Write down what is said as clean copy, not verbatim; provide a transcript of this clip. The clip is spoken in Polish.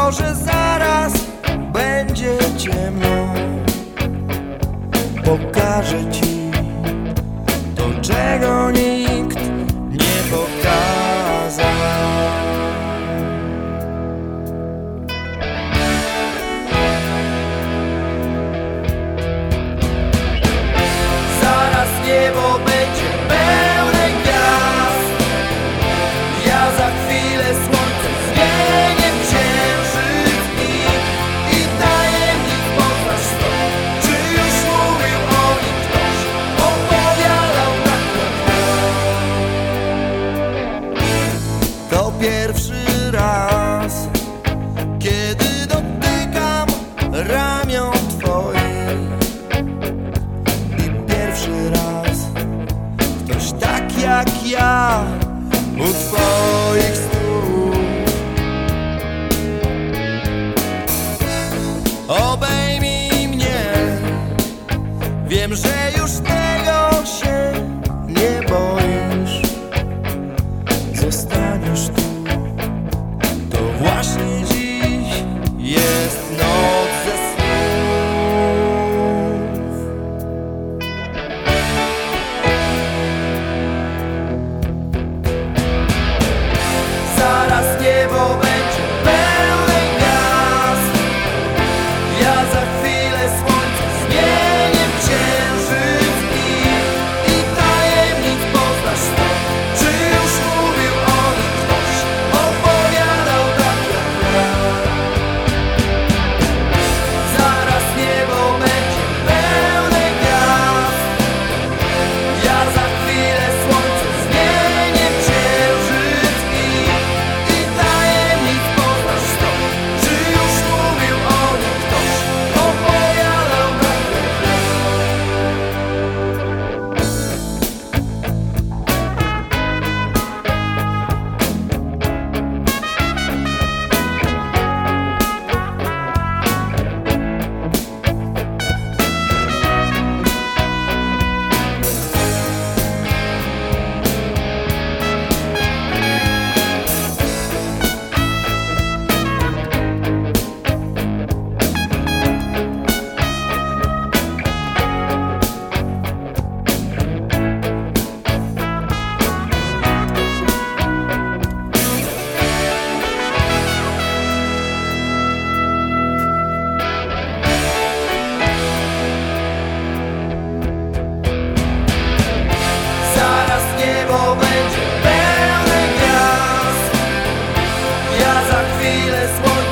Może zaraz będzie ciemno. Pokażę ci to, czego nikt nie pokazał. Zaraz niebo będzie pełne gwiazd. Ja za chwilę słońce zmienię w księżyc i tajemnic poznasz sto. Czy już mówił o nich ktoś, opowiadał tak jak ja. To pierwszy raz, kiedy dotykam ramion twoich. I pierwszy raz ktoś tak jak ja u twoich stóp. Obejmij mnie, wiem, że już tego się nie boisz. Zostaniesz tu, to właśnie dziś jest noc ze snów. Zaraz niebo będzie pełne gwiazd. Ja za chwilę słońce zmienię w księżyc i tajemnic poznasz sto. Czy już mówił o nich ktoś, opowiadał tak jak ja. Zaraz niebo będzie pełne gwiazd. Ja za chwilę słońce zmienię w księżyc i tajemnic poznasz sto. Czy już mówił o nich ktoś, opowiadał tak jak ja. Zaraz niebo będzie pełne gwiazd. Ja za chwilę słońce